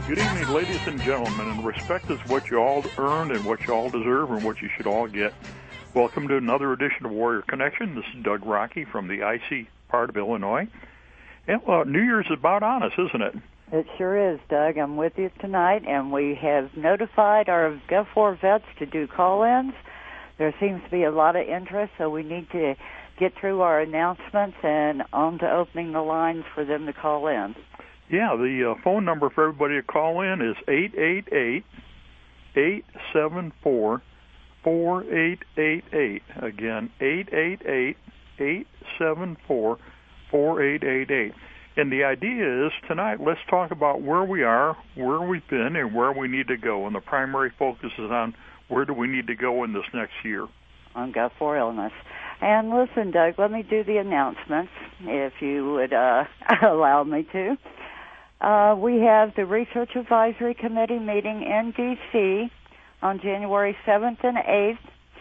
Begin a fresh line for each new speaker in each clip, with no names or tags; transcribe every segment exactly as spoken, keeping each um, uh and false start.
Good evening, ladies and gentlemen, and respect is what you all earned and what you all deserve and what you should all get. Welcome to another edition of Warrior Connection. This is Doug Rocky from the icy part of Illinois. And uh, New Year's is about on us, isn't it?
It sure is, Doug. I'm with you tonight, and we have notified our Gov four vets to do call-ins. There seems to be a lot of interest, so we need to get through our announcements and on to opening the lines for them to call in.
Yeah, the uh, phone number for everybody to call in is eight eight eight, eight seven four, four eight eight eight. Again, eight eight eight, eight seven four, four eight eight eight. And the idea is tonight, let's talk about where we are, where we've been, and where we need to go. And the primary focus is on where do we need to go in this next year.
On Gov four illness. And listen, Doug, let me do the announcements, if you would uh, allow me to. Uh, we have the Research Advisory Committee meeting in D C on January seventh and eighth,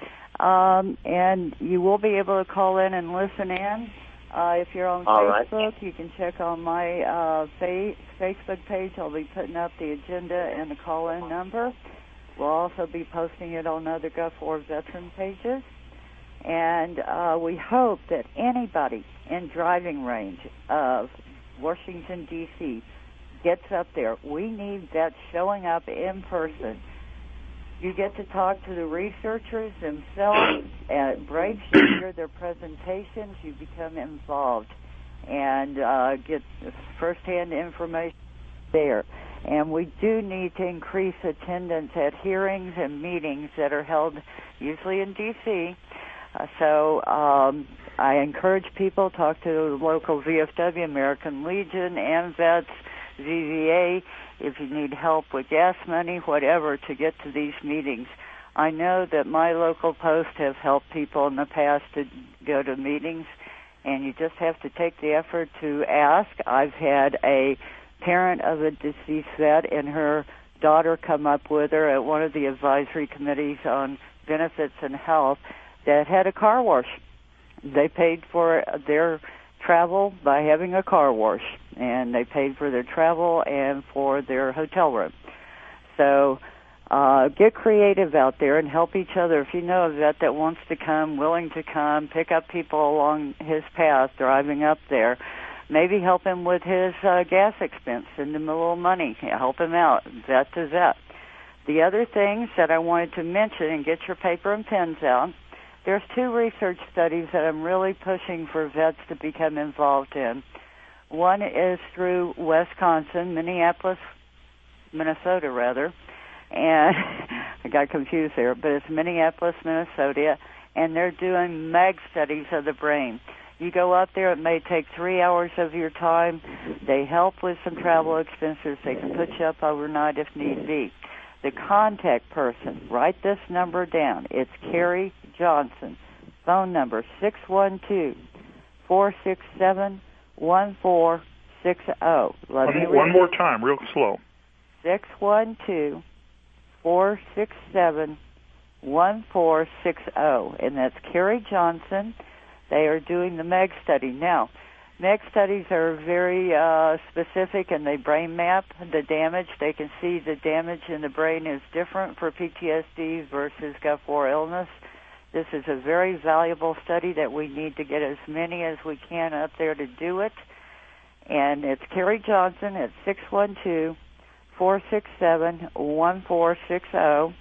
um, and you will be able to call in and listen in. Uh, if you're on
All
Facebook,
right.
you can check on my uh, fa- Facebook page. I'll be putting up the agenda and the call-in number. We'll also be posting it on other Gov four veteran pages. And uh, we hope that anybody in driving range of Washington, D C gets up there. We need that showing up in person. You get to talk to the researchers themselves, and brave to hear their presentations. You become involved and uh, get firsthand information there. And we do need to increase attendance at hearings and meetings that are held usually in D C Uh, so um, I encourage people to talk to the local V F W, American Legion, AMVETS, V V A, if you need help with gas money, whatever, to get to these meetings. I know that my local posts have helped people in the past to go to meetings, and you just have to take the effort to ask. I've had a parent of a deceased vet and her daughter come up with her at one of the advisory committees on benefits and health that had a car wash. They paid for their travel by having a car wash, and they paid for their travel and for their hotel room. So uh, get creative out there and help each other. If you know a vet that wants to come, willing to come, pick up people along his path driving up there, maybe help him with his uh, gas expense, send him a little money, help him out, vet to vet. The other things that I wanted to mention, and get your paper and pens out, there's two research studies that I'm really pushing for vets to become involved in. One is through Wisconsin, Minneapolis, Minnesota, rather, and I got confused there, but it's Minneapolis, Minnesota, and they're doing mag studies of the brain. You go up there, it may take three hours of your time. They help with some travel expenses. They can put you up overnight if need be. The contact person, write this number down. It's Carrie Johnson. Phone number six one two, four six seven, one four six zero.
One, one more time, real slow.
six one two, four six seven, one four six zero. And that's Carrie Johnson. They are doing the MEG study. Now, MEG studies are very uh, specific, and they brain map the damage. They can see the damage in the brain is different for P T S D versus Gov four illness. This is a very valuable study that we need to get as many as we can up there to do it. And it's Carrie Johnson at six one two, four six seven, one four six zero.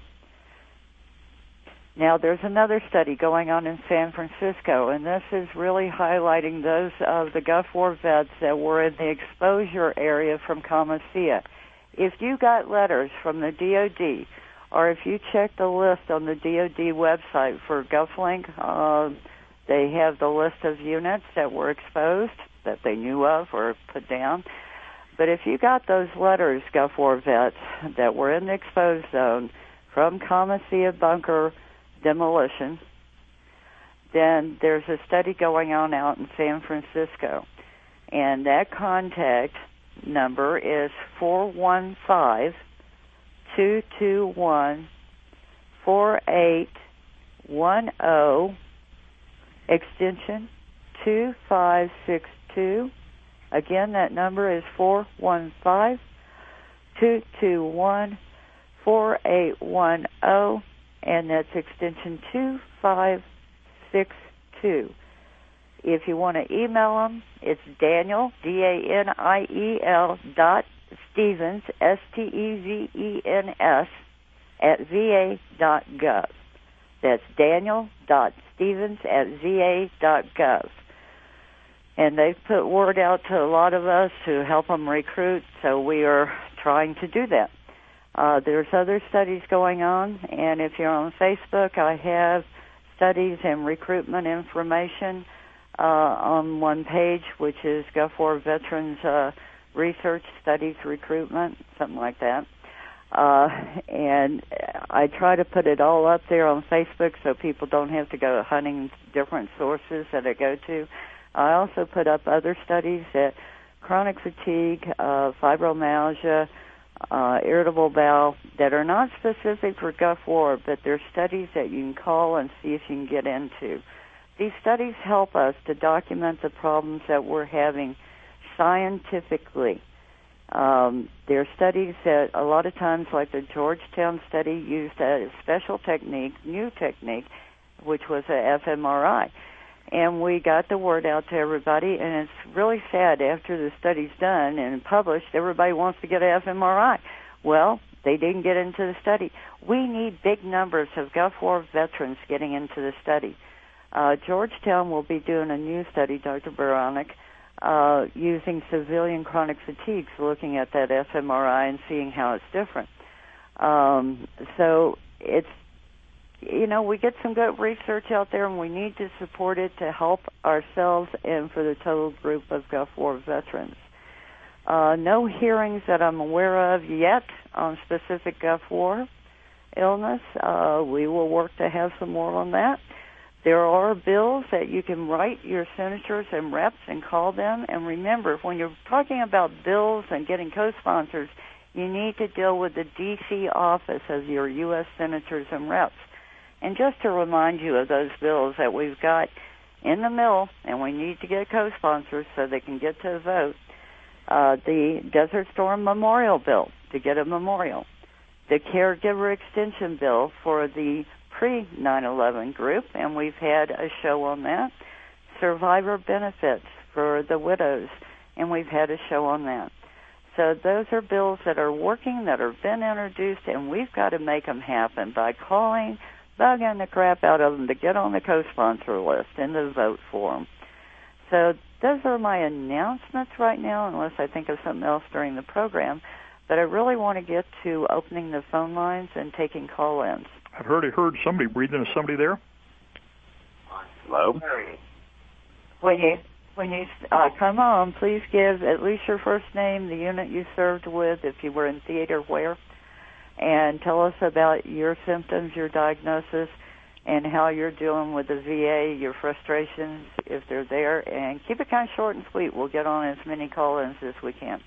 Now, there's another study going on in San Francisco, and this is really highlighting those of the Gov four vets that were in the exposure area from CommCIA. If you got letters from the D O D, or if you check the list on the D O D website for GovLink, uh, they have the list of units that were exposed that they knew of or put down. But if you got those letters, Gov four vets, that were in the exposed zone from CommCIA bunker demolition, then there's a study going on out in San Francisco. And that contact number is four one five, two two one, four eight one zero, extension two five six two. Again, that number is four one five, two two one, four eight one zero, and that's extension two five six two. If you want to email them, it's Daniel, D A N I E L dot Stevens, S T E V E N S, at V A dot gov. That's Daniel dot Stevens at V A dot gov. And they've put word out to a lot of us to help them recruit, so we are trying to do that. Uh, there's other studies going on, and if you're on Facebook, I have studies and recruitment information uh, on one page, which is Gulf War Veterans uh, Research Studies Recruitment, something like that. Uh, and I try to put it all up there on Facebook so people don't have to go hunting different sources that I go to. I also put up other studies that chronic fatigue, uh, fibromyalgia, uh, irritable bowel, that are not specific for Gulf War, but they're studies that you can call and see if you can get into. These studies help us to document the problems that we're having scientifically. Um, there are studies that a lot of times, like the Georgetown study, used a special technique, new technique, which was a fMRI. And we got the word out to everybody, and it's really sad after the study's done and published, everybody wants to get an fMRI. Well, they didn't get into the study. We need big numbers of Gulf War veterans getting into the study. Uh, Georgetown will be doing a new study, Doctor Baranek, uh, using civilian chronic fatigues, looking at that fMRI and seeing how it's different. Um, so it's, you know, we get some good research out there, and we need to support it to help ourselves and for the total group of Gulf War veterans. Uh, no hearings that I'm aware of yet on specific Gulf War illness. Uh, we will work to have some more on that. There are bills that you can write your senators and reps and call them. And remember, when you're talking about bills and getting co-sponsors, you need to deal with the D C office of your U S senators and reps. And just to remind you of those bills that we've got in the mill, and we need to get co-sponsors so they can get to a vote, uh, the Desert Storm Memorial Bill, to get a memorial, the Caregiver Extension Bill for the pre nine eleven group, and we've had a show on that, survivor benefits for the widows, and we've had a show on that. So those are bills that are working, that have been introduced, and we've got to make them happen by calling, bugging the crap out of them to get on the co-sponsor list and to vote for them. So those are my announcements right now, unless I think of something else during the program. But I really want to get to opening the phone lines and taking call-ins.
I've already heard somebody breathing. Is somebody there?
Hello?
When you when you uh, come on, please give at least your first name, the unit you served with, if you were in theater where, and tell us about your symptoms, your diagnosis, and how you're dealing with the V A, your frustrations, if they're there. And keep it kind of short and sweet. We'll get on as many call-ins as we can.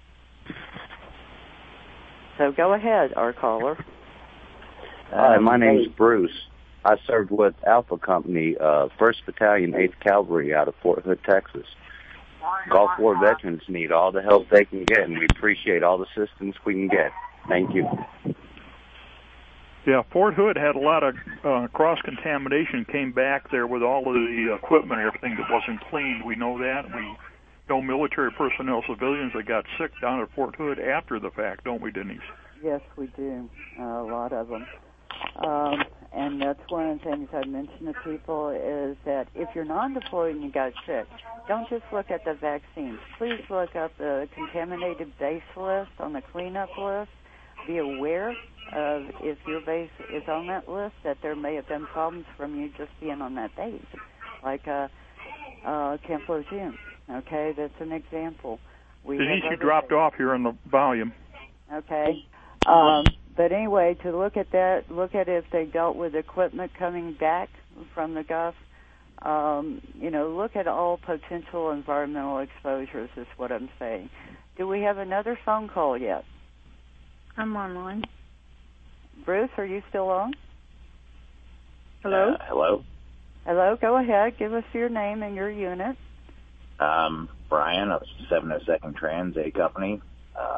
So go ahead, our caller.
Hi, my name's Bruce. I served with Alpha Company, uh, first Battalion, eighth Cavalry out of Fort Hood, Texas. Gulf War veterans need all the help they can get, and we appreciate all the assistance we can get. Thank you.
Yeah, Fort Hood had a lot of uh, cross-contamination, came back there with all of the equipment and everything that wasn't cleaned. We know that. We know military personnel, civilians that got sick down at Fort Hood after the fact, don't we, Denise?
Yes, we do. Uh, a lot of them. Um, and that's one of the things I mention to people is that if you're non-deployed and you got sick, don't just look at the vaccines. Please look up the contaminated base list on the cleanup list. Be aware of, if your base is on that list, that there may have been problems from you just being on that base, like uh, uh, Camp Lejeune. Okay, that's an example. We
Denise, you dropped things off here in the volume.
Okay. Um, but anyway, to look at that, look at if they dealt with equipment coming back from the Gulf. Um, you know, look at all potential environmental exposures is what I'm saying. Do we have another phone call yet?
I'm online.
Bruce, are you still on? Hello?
Uh, hello?
Hello, go ahead. Give us your name and your unit.
Um, Brian of seven oh second Trans A Company. Um,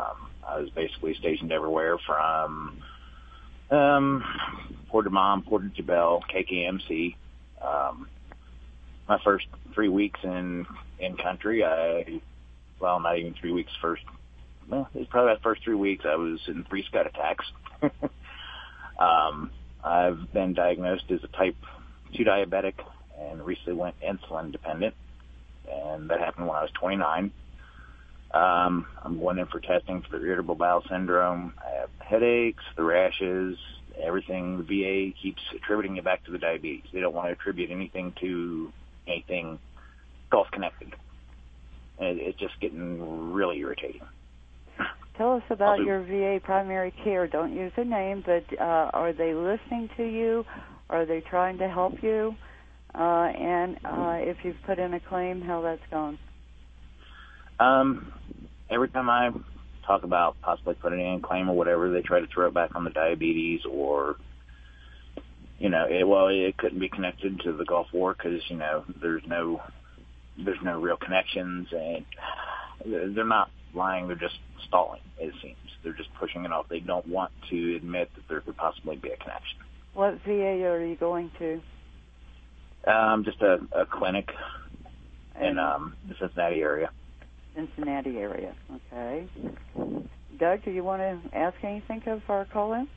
I was basically stationed everywhere from um, Port de Mom, Port de Jebel, K K M C. Um, my first three weeks in in country, I well, not even three weeks. First, well, it was probably that first three weeks. I was in three scud attacks. um, I've been diagnosed as a type two diabetic and recently went insulin dependent, and that happened when I was twenty-nine. Um, I'm going in for testing for the irritable bowel syndrome. I have headaches, the rashes, everything. The V A keeps attributing it back to the diabetes. They don't want to attribute anything to anything Gulf connected. And it's just getting really irritating.
Tell us about your V A primary care. Don't use a name, but uh, are they listening to you? Are they trying to help you? Uh, and uh, if you've put in a claim, how that's gone?
Um, every time I talk about possibly putting in a claim or whatever, they try to throw it back on the diabetes or, you know, it, well, it couldn't be connected to the Gulf War because, you know, there's no, there's no real connections, and they're not lying. They're just stalling, it seems. They're just pushing it off. They don't want to admit that there could possibly be a connection.
What V A are you going to?
Um, just a, a clinic in um, the Cincinnati area.
Cincinnati area, okay. Doug, do you want to ask anything of our call-in?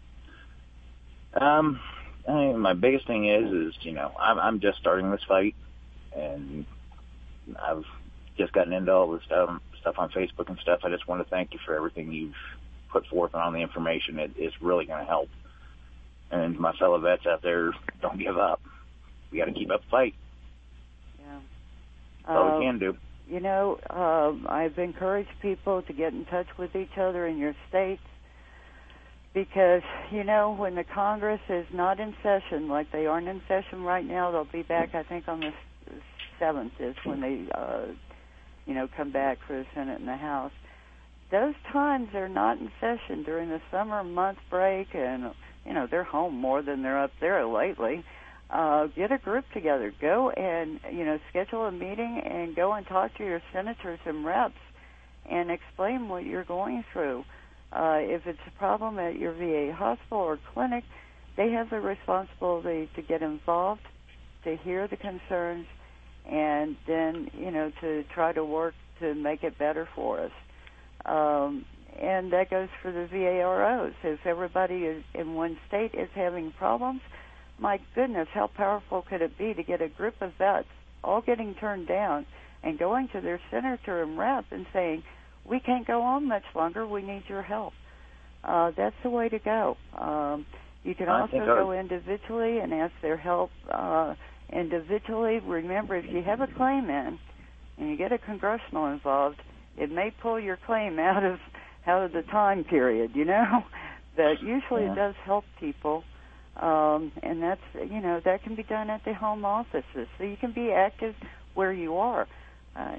Um, I mean, my biggest thing is, is you know, I'm, I'm just starting this fight, and I've just gotten into all this stuff, stuff on Facebook and stuff. I just want to thank you for everything you've put forth and on the information. It, it's really going to help. And my fellow vets out there, don't give up. We got to keep up the fight.
Yeah.
That's all
uh,
we can do.
You know, um, I've encouraged people to get in touch with each other in your states because, you know, when the Congress is not in session, like they aren't in session right now, they'll be back, I think, on the seventh is when they, uh, you know, come back for the Senate and the House. Those times they're not in session during the summer month break, and, you know, they're home more than they're up there lately. Uh, get a group together. Go and, you know, schedule a meeting and go and talk to your senators and reps and explain what you're going through. Uh, if it's a problem at your V A hospital or clinic, they have the responsibility to get involved, to hear the concerns, and then, you know, to try to work to make it better for us. Um, and that goes for the V A R Os. If everybody is in one state is having problems, my goodness, how powerful could it be to get a group of vets all getting turned down and going to their senator and rep and saying, we can't go on much longer, we need your help. Uh, that's the way to go. Um, you can
I
also
think
go
I...
individually and ask their help uh, individually. Remember, if you have a claim in and you get a congressional involved, it may pull your claim out of out of the time period, you know? But usually
yeah.
it does help people. Um, and that's, you know, that can be done at the home offices. So you can be active where you are. Uh,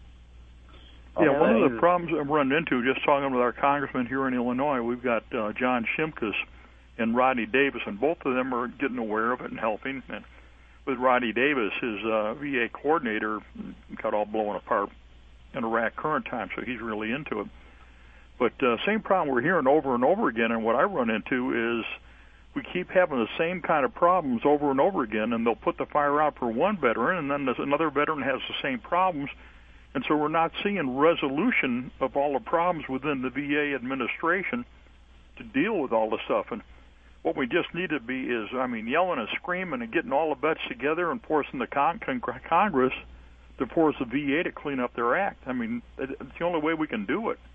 yeah, one of the problems I'm running into, just talking with our congressman here in Illinois, we've got uh, John Shimkus and Rodney Davis, and both of them are getting aware of it and helping. And with Rodney Davis, his uh, V A coordinator got all blown apart in Iraq current time, so he's really into it. But uh, same problem we're hearing over and over again, and what I run into is we keep having the same kind of problems over and over again, and they'll put the fire out for one veteran, and then there's another veteran has the same problems, and so we're not seeing resolution of all the problems within the V A administration to deal with all the stuff. And what we just need to be is, I mean, yelling and screaming and getting all the vets together and forcing the con- con- Congress to force the V A to clean up their act. I mean, it's the only way we can do it.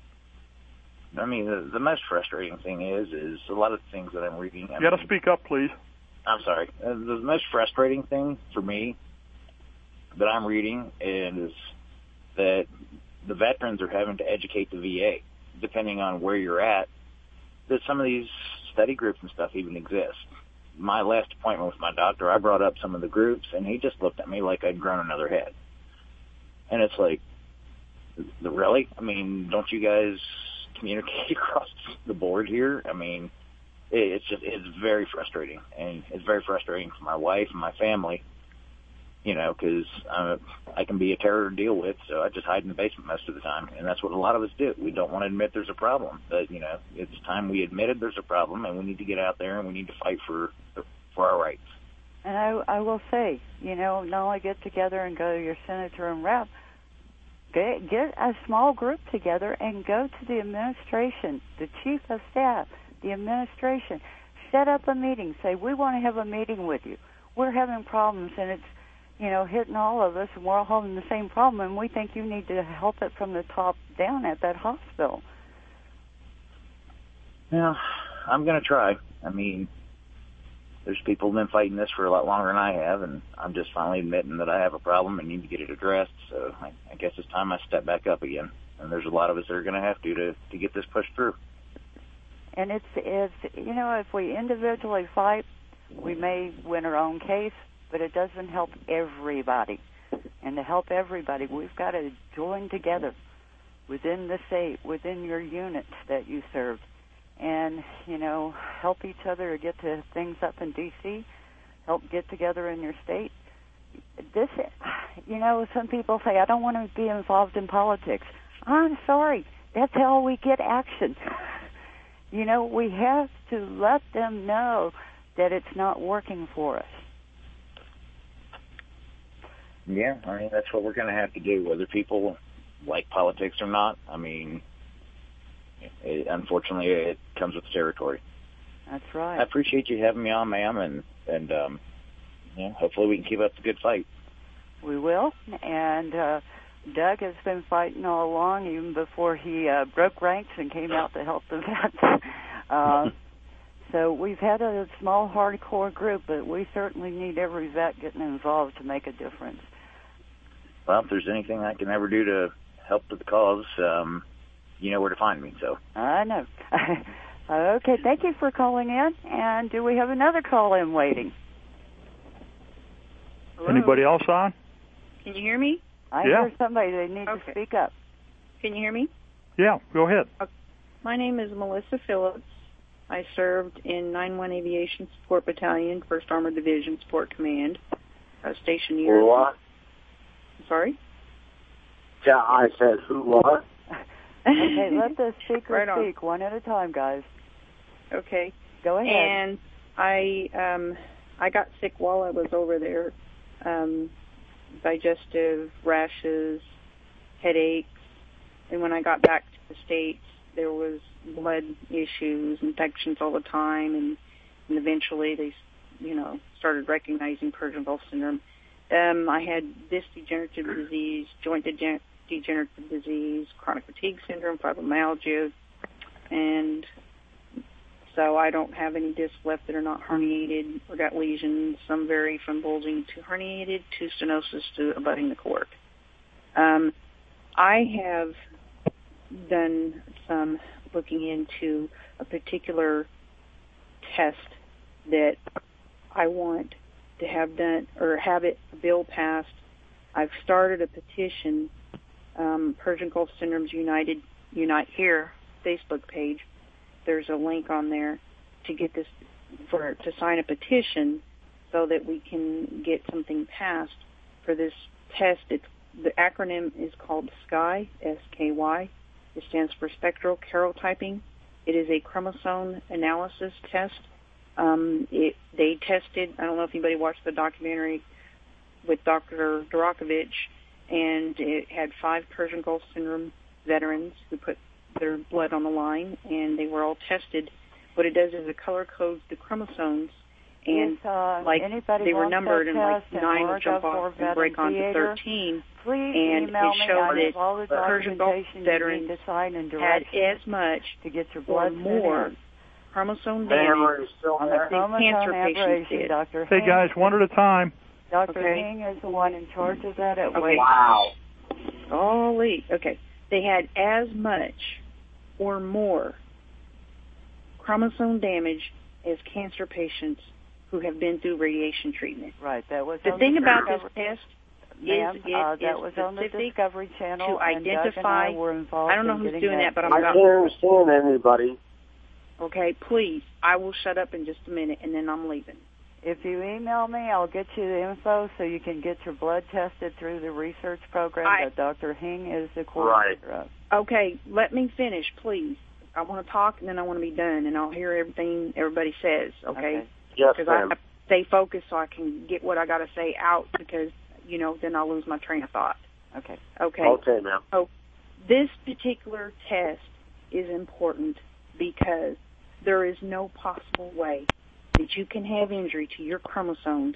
I mean, the, the most frustrating thing is, is a lot of the things that I'm reading. I
you got to
mean,
speak up, please.
I'm sorry. Uh, the most frustrating thing for me that I'm reading is that the veterans are having to educate the V A, depending on where you're at, that some of these study groups and stuff even exist. My last appointment with my doctor, I brought up some of the groups, and he just looked at me like I'd grown another head. And it's like, really? I mean, don't you guys communicate across the board here? I mean, it's just, it's very frustrating, and it's very frustrating for my wife and my family you know, because uh, I can be a terror to deal with, so I just hide in the basement most of the time, and that's what a lot of us do. We don't want to admit there's a problem, but, you know, it's time we admitted there's a problem, and we need to get out there and we need to fight for for our rights.
And I, I will say, you know, not only get together and go to your senator and rep, get, get a small group together and go to the administration, the chief of staff, the administration. Set up a meeting. Say, we want to have a meeting with you. We're having problems, and it's, you know, hitting all of us, and we're all having the same problem, and we think you need to help it from the top down at that hospital.
Yeah, I'm going to try. I mean, there's people who've been fighting this for a lot longer than I have, and I'm just finally admitting that I have a problem and need to get it addressed. So I, I guess it's time I step back up again. And there's a lot of us that are going to have to, to to get this pushed through.
And it's, it's, you know, if we individually fight, we may win our own case, but it doesn't help everybody. And to help everybody, we've got to join together within the state, within your units that you serve, and, you know, help each other to get to things up in D C, help get together in your state. This, you know, some people say, I don't want to be involved in politics. I'm sorry. That's how we get action. You know, we have to let them know that it's not working for us.
Yeah, I mean, that's what we're going to have to do, whether people like politics or not. I mean, it, unfortunately, it comes with the territory.
That's right.
I appreciate you having me on, ma'am, and, and um, yeah, hopefully we can keep up the good fight.
We will, and uh, Doug has been fighting all along, even before he uh, broke ranks and came out to help the vets. uh, so we've had a small, hardcore group, but we certainly need every vet getting involved to make a difference.
Well, if there's anything I can ever do to help with the cause, um, you know where to find me. So
I know. Okay, thank you for calling in. And do we have another call in waiting?
Hello?
Anybody else on?
Can you hear me?
I
Yeah.
hear somebody. They need
Okay.
to speak up.
Can you hear me?
Yeah, go ahead.
My name is Melissa Phillips. I served in nine one Aviation Support Battalion, first Armored Division Support Command, uh, stationed near...
What?
Sorry?
Yeah, I said who what?
Okay, let the speaker
Right on.
speak one at a time, guys.
Okay.
Go ahead.
And I um, I got sick while I was over there. Um, digestive, rashes, headaches. And when I got back to the States, there was blood issues, infections all the time, and, and eventually they, you know, started recognizing Persian Gulf syndrome. Um, I had disc degenerative disease, joint degen- degenerative disease, chronic fatigue syndrome, fibromyalgia, and so I don't have any discs left that are not herniated or got lesions. Some vary from bulging to herniated to stenosis to abutting the cord. Um, I have done some looking into a particular test that I want to have done or have it a bill passed. I've started a petition, um, Persian Gulf Syndromes United Unite Here Facebook page. There's a link on there to get this for to sign a petition so that we can get something passed for this test. It's, the acronym is called SKY, S K Y. It stands for spectral karyotyping. It is a chromosome analysis test. Um, it, they tested, I don't know if anybody watched the documentary with Doctor Durakovich, and it had five Persian Gulf Syndrome veterans who put their blood on the line, and they were all tested. What it does is it color codes the chromosomes, and
if, uh,
like
anybody
they were
wants
numbered,
that
and like
test and
nine
more
would jump
Gulf
off
War
and break
Veteran
onto
Theater,
thirteen.
Please
And
email
it
me.
showed
I have
that
all the
Persian Gulf
documentation you
veterans
need to sign and
had
directions
as much
to get your
or
blood
more
sent in.
chromosome
Hammer
damage
is still
On the
there.
than cancer
chromosome
patients
aberration,
did.
Doctor
Hey,
Hing,
guys, one at a time.
Doctor
Okay.
Hing is the one in charge of that at
Okay.
Wake.
Wow.
Golly. Okay. They had as much or more chromosome damage as cancer patients who have been through radiation treatment.
Right, that was
The
on
thing
the
about
Discovery-
this test
Ma'am,
is it
uh,
is
that was on the
specific
Discovery Channel,
to
and Doug and
identify-
I were involved
I don't know
in
who's
getting
doing that, but I'm
I
about-
can't understand anybody.
Okay, please. I will shut up in just a minute, and then I'm leaving.
If you email me, I'll get you the info so you can get your blood tested through the research program
I,
that Doctor Hing is the coordinator
right.
of.
Okay, let me finish, please. I want to talk, and then I want to be done, and I'll hear everything everybody says, okay?
Okay.
Yes,
Because
ma'am.
I have to stay focused so I can get what I got to say out because, you know, then I'll lose my train of thought.
Okay.
Okay.
Okay, ma'am.
So this particular test is important because there is no possible way that you can have injury to your chromosomes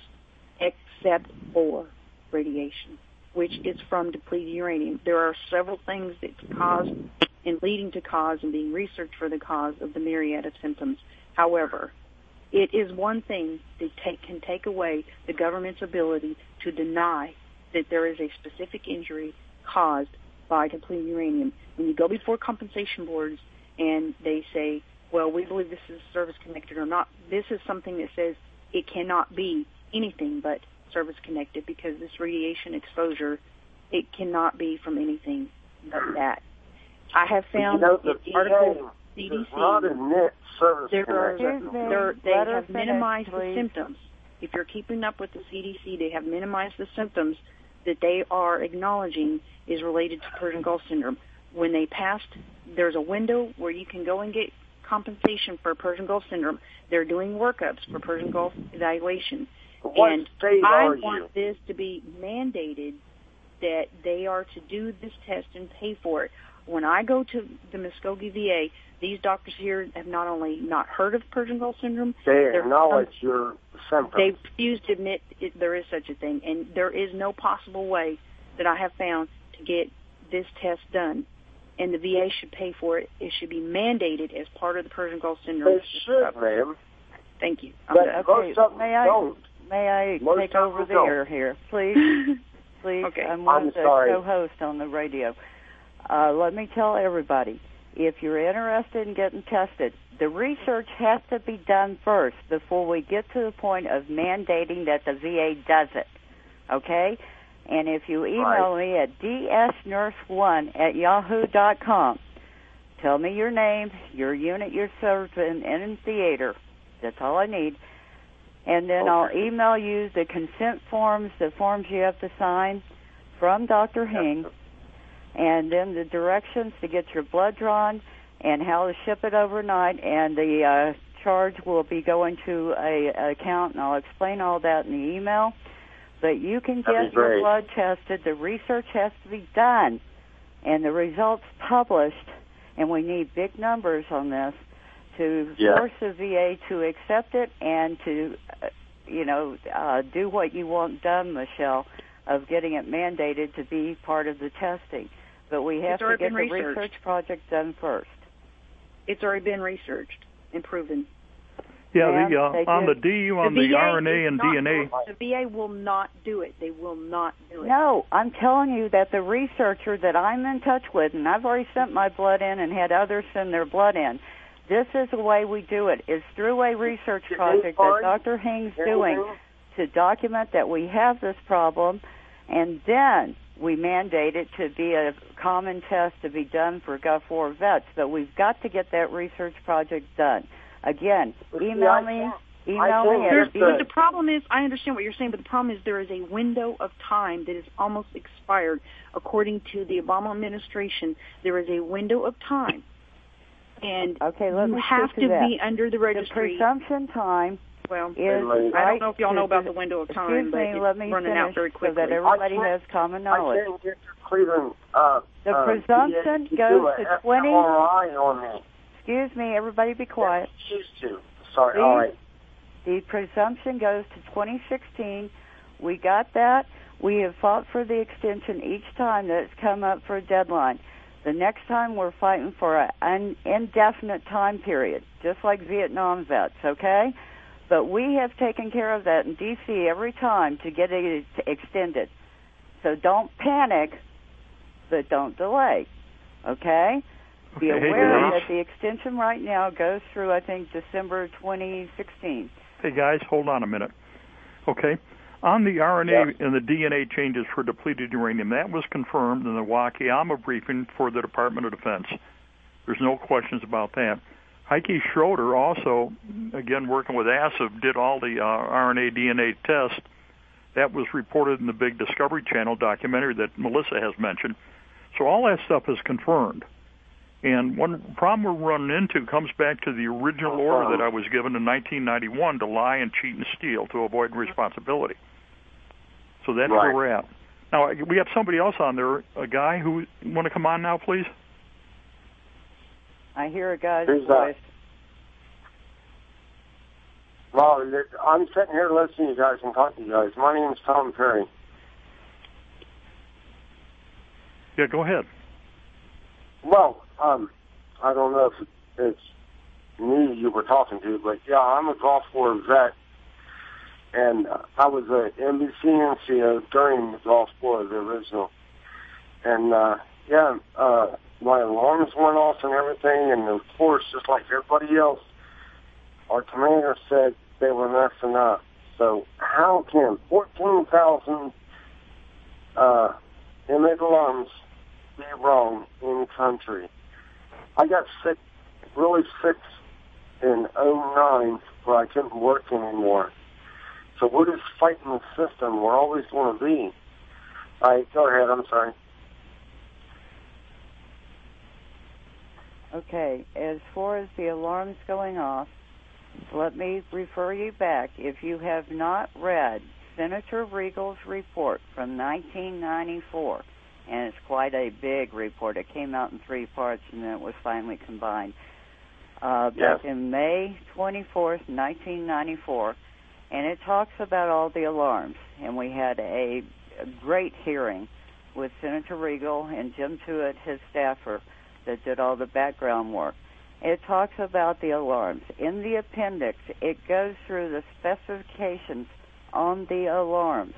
except for radiation, which is from depleted uranium. There are several things that cause and leading to cause and being researched for the cause of the myriad of symptoms. However, it is one thing that take, can take away the government's ability to deny that there is a specific injury caused by depleted uranium. When you go before compensation boards and they say, well, we believe this is service-connected or not, this is something that says it cannot be anything but service-connected because this radiation exposure, it cannot be from anything but that. I have found
you know, the
in article
V A
C D C,
does not admit service
there are,
connection.
there, they
Let her
have
finish,
minimized the
please.
symptoms. If you're keeping up with the C D C, they have minimized the symptoms that they are acknowledging is related to Persian Gulf syndrome. When they passed, there's a window where you can go and get compensation for Persian Gulf syndrome. They're doing workups for Persian Gulf evaluation.
What
and
state
I
are
want
you?
this to be mandated that they are to do this test and pay for it. When I go to the Muskogee V A, these doctors here have not only not heard of Persian Gulf syndrome,
They acknowledge um, your symptoms.
they refuse to admit it, there is such a thing, and there is no possible way that I have found to get this test done. And the V A should pay for it. It should be mandated as part of the Persian Gulf syndrome.
They should, ma'am.
Thank you. I'm
But
done.
most of them
May I,
don't.
may I
Most
take
of
over
them
the
don't.
air here, please? Please,
Okay.
I'm one
I'm
of the
sorry.
co-hosts on the radio. Uh, let me tell everybody, if you're interested in getting tested, the research has to be done first before we get to the point of mandating that the V A does it, okay? And if you email
Right.
me at d s nurse one at yahoo dot com, tell me your name, your unit you're served in, and in theater. That's all I need. And then
Okay.
I'll email you the consent forms, the forms you have to sign from Doctor Hing, and then the directions to get your blood drawn and how to ship it overnight. And the uh, charge will be going to a, a account, and I'll explain all that in the email. But you can
That'd
get
be
your
great.
blood tested. The research has to be done, and the results published, and we need big numbers on this to
Yeah.
force the V A to accept it and to, uh, you know, uh, do what you want done, Michelle, of getting it mandated to be part of the testing. But we have
It's
to
already
get
been
the
researched.
research project done first.
It's already been researched and proven.
Yeah,
Ma'am,
the uh,
they
on
did.
the D, on
the
the
V A
R N A
is
and
not
D N A.
going- The V A will not do it. They will not do it.
No, I'm telling you that the researcher that I'm in touch with, and I've already sent my blood in and had others send their blood in, this is the way we do it. It's through a research
Did they
project that
find
Doctor Hing's doing
anything?
to document that we have this problem, and then we mandate it to be a common test to be done for Gulf War vets. But we've got to get that research project done. Again,
But see,
email
I
me.
can't-
Email
I
me
can't
at
There's,
get
but
the-
the problem is, I understand what you're saying, but the problem is there is a window of time that is almost expired. According to the Obama administration, there is a window of time, and
Okay, let
you
me
have
speak
to
to that.
be under the
The
registry.
presumption time
well,
is
I
I
right
don't know if y'all know
to-
about the window of time,
Excuse
but
me,
it's
let me
running
finish
out very
so
quickly.
that everybody
I
has
can't-
common
I
knowledge.
can't get to Cleveland. Uh,
The
uh,
presumption
to
goes
do
to
a
twenty.
M R I on me.
Excuse me, everybody be quiet.
She used to. Sorry.
Please?
All right.
The presumption goes to twenty sixteen. We got that. We have fought for the extension each time that it's come up for a deadline. The next time we're fighting for an indefinite time period, just like Vietnam vets, okay? But we have taken care of that in D C every time to get it extended. So don't panic, but don't delay, okay? Be
Okay, hey,
aware
guys.
that the extension right now goes through, I think, December twenty sixteen.
Hey guys, hold on a minute. Okay, on the R N A
Yeah.
and the D N A changes for depleted uranium, that was confirmed in the Wakayama briefing for the Department of Defense. There's no questions about that. Heike Schroeder also, again working with A S I V, did all the uh, R N A D N A tests. That was reported in the big Discovery Channel documentary that Melissa has mentioned. So all that stuff is confirmed. And one problem we're running into comes back to the original order that I was given in nineteen ninety-one to lie and cheat and steal to avoid responsibility. So that's
Right.
where we're at. Now, we have somebody else on there, a guy who want to come on now, please?
I hear a guy's
Who's
voice.
that? Well, I'm sitting here listening to you guys and talking to you guys. My name's Tom Perry.
Yeah, go ahead.
Well, um, I don't know if it's me you were talking to, but yeah, I'm a Gulf War vet, and uh, I was a N B C N C O during the Gulf War, the original. And uh, yeah, uh, my alarms went off and everything, and of course, just like everybody else, our commander said they were messing up. So how can fourteen thousand uh, inmate alarms be wrong in country? I got sick, really sick in oh nine where I couldn't work anymore. So we're just fighting the system. We're always going to be. All right, go ahead. I'm sorry.
Okay, as far as the alarms going off, let me refer you back. If you have not read Senator Regal's report from nineteen ninety-four, and it's quite a big report. It came out in three parts, and then it was finally combined. Uh,
Yes.
Back in May twenty-fourth, nineteen ninety-four, and it talks about all the alarms. And we had a, a great hearing with Senator Regal and Jim Tuitt, his staffer, that did all the background work. It talks about the alarms. In the appendix, it goes through the specifications on the alarms.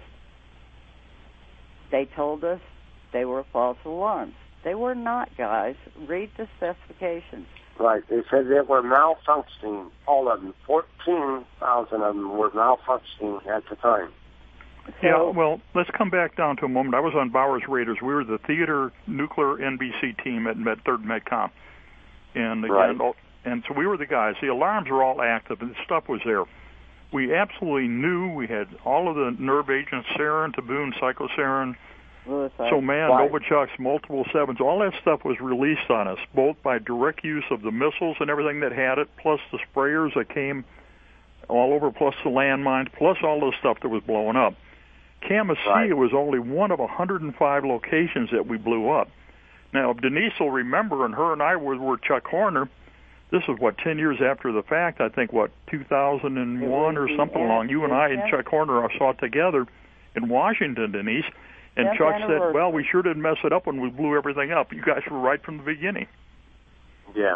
They told us they were false alarms. They were not, guys. Read the specifications.
Right. They said they were malfunctioning, all of them. fourteen thousand of them were malfunctioning at the time.
So,
Yeah, well, let's come back down to a moment. I was on Bowers Raiders. We were the theater nuclear N B C team at Med, third MedCom. And again,
Right.
and so we were the guys. The alarms were all active, and the stuff was there. We absolutely knew we had all of the nerve agents, sarin, taboon, psychosarin,
Lewis, I-
so man,
Right.
Novichok's, multiple sevens, all that stuff was released on us, both by direct use of the missiles and everything that had it, plus the sprayers that came all over, plus the landmines, plus all the stuff that was blowing up. Camasia
Right.
was only one of one hundred five locations that we blew up. Now, Denise will remember, and her and I were, were Chuck Horner. This is, what, ten years after the fact, I think, what, two thousand one or
the
something
end-
along. You and
the
I and
tenth-
Chuck Horner saw it together in Washington, Denise. And
tenth
Chuck said,
anniversary.
well, we sure didn't mess it up when we blew everything up. You guys were right from the beginning.
Yeah.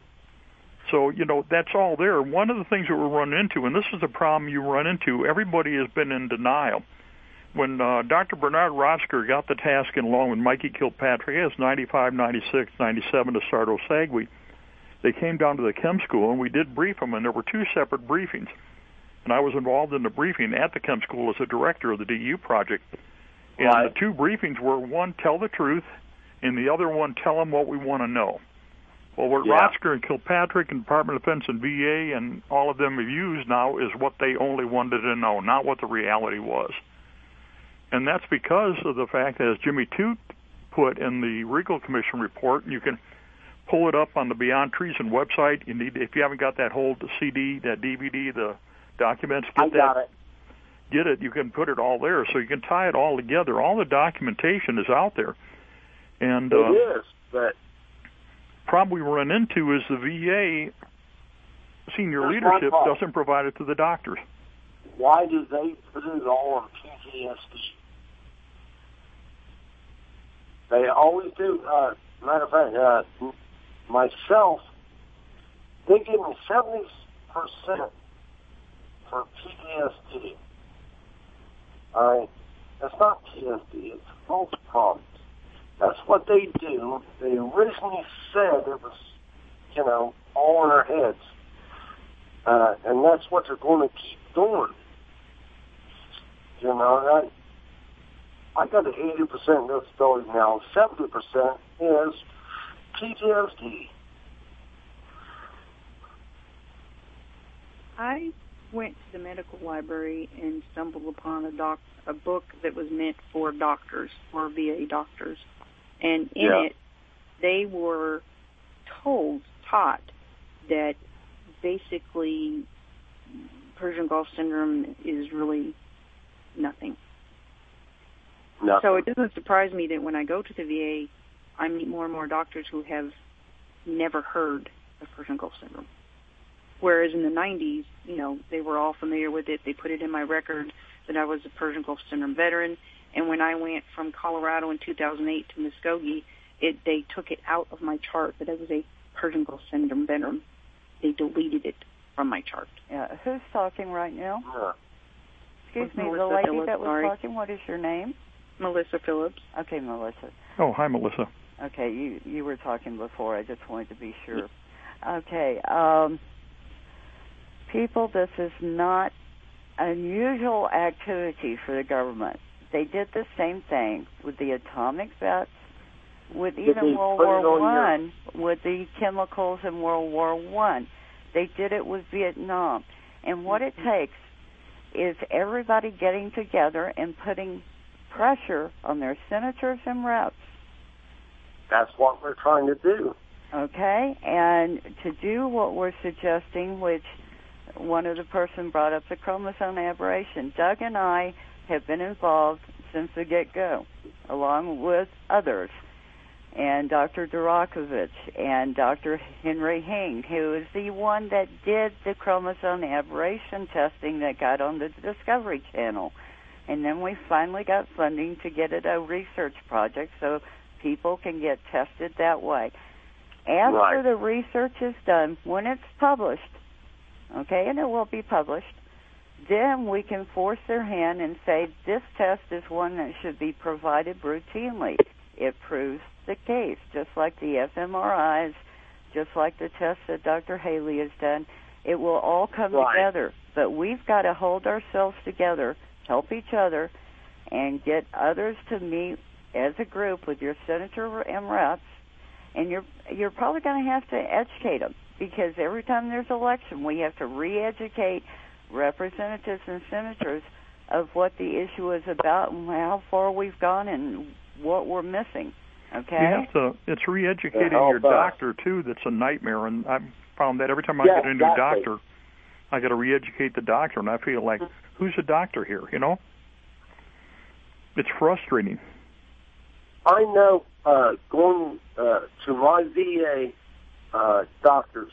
So, you know, that's all there. One of the things that we're running into, and this is a problem you run into, everybody has been in denial. When uh, Doctor Bernard Rotzker got the task in along with Mikey Kilpatrick, it was ninety-five, ninety-six, ninety-seven to start Osagui, they came down to the chem school, and we did brief them, and there were two separate briefings. And I was involved in the briefing at the chem school as a director of the D U project. And
Right.
the two briefings were, one, tell the truth, and the other one, tell them what we want to know. Well, what
Yeah.
Rotzker and Kilpatrick and Department of Defense and V A and all of them have used now is what they only wanted to know, not what the reality was. And that's because of the fact that, as Jimmy Toot put in the Regal Commission report, and you can pull it up on the Beyond Treason website. You need, if you haven't got that whole C D, that D V D, the documents, get
I
that.
got it.
Get it. You can put it all there, so you can tie it all together. All the documentation is out there. And uh,
It is, but
problem we run into is the V A senior
There's
leadership
one problem.
doesn't provide it to the doctors.
why do they put it all on P T S D? They always do. Uh, matter of fact, uh, m- myself, they give me seventy percent for P T S D. All right? That's not P T S D. It's false problems. That's what they do. They originally said it was, you know, all in our heads. Uh, and that's what they're going to keep doing. You know, I, I got an eighty percent disability now. seventy percent is P T S D.
I went to the medical library and stumbled upon a doc a book that was meant for doctors, for V A doctors, and in
Yeah.
it they were told, taught that basically Persian Gulf syndrome is really nothing.
Nothing.
So it doesn't surprise me that when I go to the V A, I meet more and more doctors who have never heard of Persian Gulf syndrome. Whereas in the nineties, you know, they were all familiar with it. They put it in my record that I was a Persian Gulf syndrome veteran. And when I went from Colorado in two thousand eight to Muskogee, it, they took it out of my chart that I was a Persian Gulf syndrome veteran. They deleted it from my chart.
Yeah. Who's talking right now?
Yeah.
Excuse me,
Melissa
the lady
Phillips,
that was
sorry.
talking. What is your name?
Melissa Phillips.
Okay, Melissa.
Oh, hi, Melissa.
Okay, you you were talking before. I just wanted to be sure. Okay, um, people, this is not unusual activity for the government. They did the same thing with the atomic vets, with
Did
even
they
World
put it
War
on
One, with the chemicals in World War One. They did it with Vietnam. And what it takes is everybody getting together and putting pressure on their senators and reps.
That's what we're trying to do.
Okay, and to do what we're suggesting, which one of the person brought up the chromosome aberration. Doug and I have been involved since the get-go, along with others, and Doctor Durakovich and Doctor Henry Hing, who is the one that did the chromosome aberration testing that got on the Discovery Channel. And then we finally got funding to get it a research project so people can get tested that way. After
Right.
the research is done, when it's published, okay, and it will be published, then we can force their hand and say this test is one that should be provided routinely. It proves the case, just like the fMRIs, just like the tests that Doctor Haley has done. It will all come
Right.
together. But we've got to hold ourselves together, help each other, and get others to meet as a group with your senator and reps. And you're you're probably going to have to educate them, because every time there's an election, we have to re-educate representatives and senators of what the issue is about and how far we've gone and what we're missing. Okay?
You have to. It's re-educating
Yeah,
your
but-
doctor too. That's a nightmare, and I've found that every time I
Yeah,
get a new
exactly.
doctor, I got to re-educate the doctor, and I feel like, who's the doctor here? You know, it's frustrating.
I know uh, going uh, to my V A uh, doctors,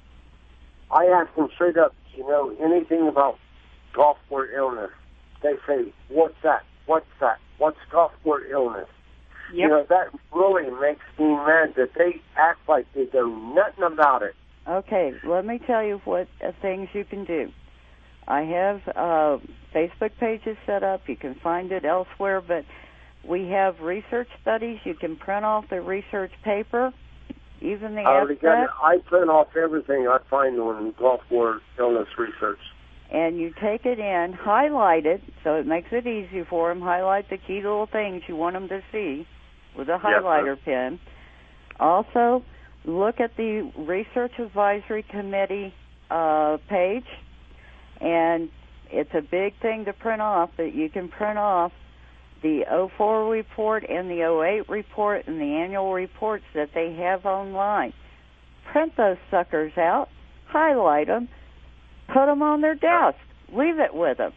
I ask them straight up, you know, anything about Gulfport illness? They say, what's that? What's that? What's Gulfport illness?
Yep.
You know, that really makes me mad that they act like they know nothing about it.
Okay, let me tell you what uh, things you can do. I have uh, Facebook pages set up. You can find it elsewhere, but we have research studies. You can print off the research paper, even the
I already got it.
abstract,
I print off everything I find on Gulfport illness research.
and you take it in, highlight it, so it makes it easy for them. Highlight the key little things you want them to see with a
Yes, sir.
highlighter pen. Also, look at the Research Advisory Committee uh, page, and it's a big thing to print off, but you can print off the oh four report and the oh eight report and the annual reports that they have online. Print those suckers out, highlight them, put them on their desk, leave it with them.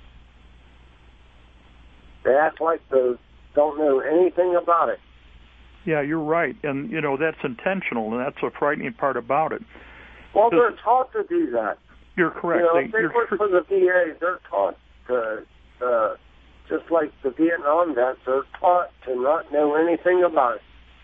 They act like they don't know anything about it.
Yeah, you're right, and you know that's intentional, and that's the frightening part about it.
Well, they're taught to do that.
You're correct.
You know,
They-
if they
you're
work
cor-
for the V A, they're taught to, uh, just like the Vietnam vets, they're taught to not know anything about it.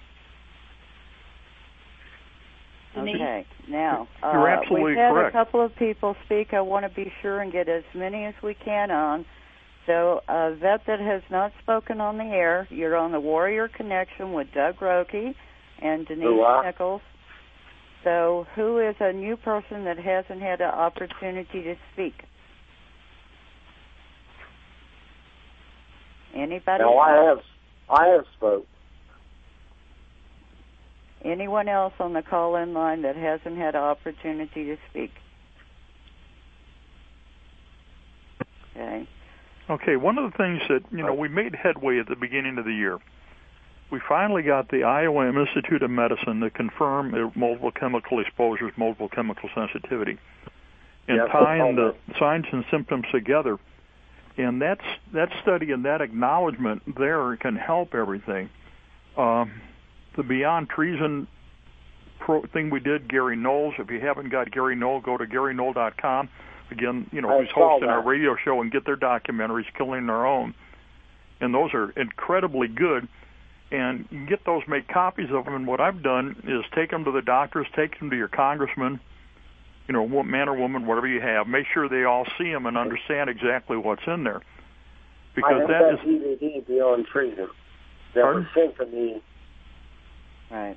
Okay, now, uh,
You're absolutely
we've had
correct.
a couple of people speak. I want to be sure and get as many as we can on. So, a vet that has not spoken on the air, you're on the Warrior Connection with Doug Roque and Denise
Who, uh?
Nichols. So, who is a new person that hasn't had an opportunity to speak? Anybody?
Now, I have, I have spoke.
Anyone else on the call-in line that hasn't had an opportunity to speak?
Okay, one of the things that, you know, we made headway at the beginning of the year. We finally got the I O M Institute of Medicine to confirm multiple chemical exposures, multiple chemical sensitivity, and
yeah,
tying the signs and symptoms together. And that's that study and that acknowledgement there can help everything. Um, the Beyond Treason pro thing we did, Gary Knowles. If you haven't got Gary Knoll, go to Gary Knoll dot com. Again, you know,
I
who's hosting
that.
our radio show, and get their documentaries, Killing Their Own. And those are incredibly good. And you can get those, make copies of them. And what I've done is take them to the doctors, take them to your congressman, you know, man or woman, whatever you have. Make sure they all see them and understand exactly what's in there. Because
I have
that,
that
is
D V D, Beyond Treason, that
Pardon?
was sent to me.
Right.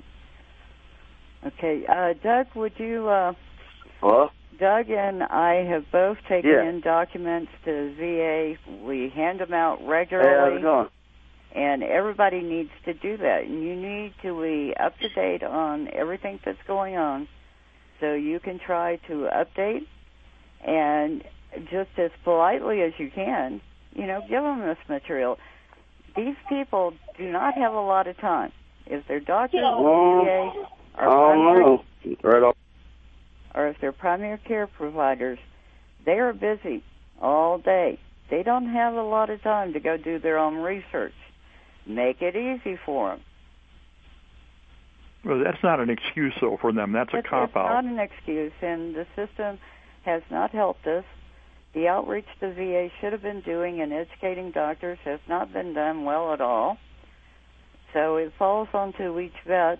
Okay, uh, Doug, would you, uh,
Hello?
Doug and I have both taken
Yeah.
in documents to V A. We hand them out
Hey,
regularly.
how's it going?
And everybody needs to do that. And you need to be up to date on everything that's going on so you can try to update and just as politely as you can, you know, give them this material. These people do not have a lot of time. If they're doctors,
Well,
V A,
I
or
don't
primary,
know. Right off.
or if they're primary care providers, they are busy all day. They don't have a lot of time to go do their own research. Make it easy for them.
well, that's not an excuse, though, for them. That's a
It's,
cop
it's
out.
not an excuse, and the system has not helped us. The outreach the V A should have been doing and educating doctors has not been done well at all. So it falls onto each vet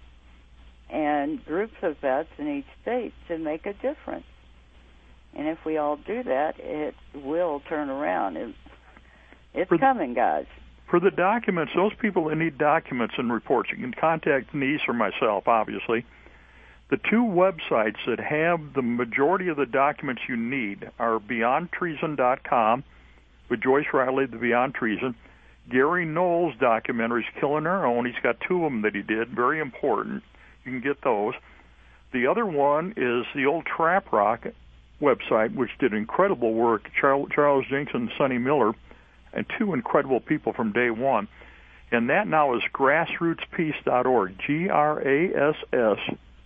and groups of vets in each state to make a difference. And if we all do that, it will turn around. It, it's
For-
coming, guys.
For the documents, those people that need documents and reports, you can contact Denise or myself, obviously. The two websites that have the majority of the documents you need are beyond treason dot com with Joyce Riley, the Beyond Treason. Gary Knowles' documentaries, Killing Our Own. He's got two of them that he did, very important. You can get those. The other one is the old Trap Rock website, which did incredible work, Charles, Charles Jenks and Sonny Miller, and two incredible people from day one. And that now is grassroots peace dot org, G R A S S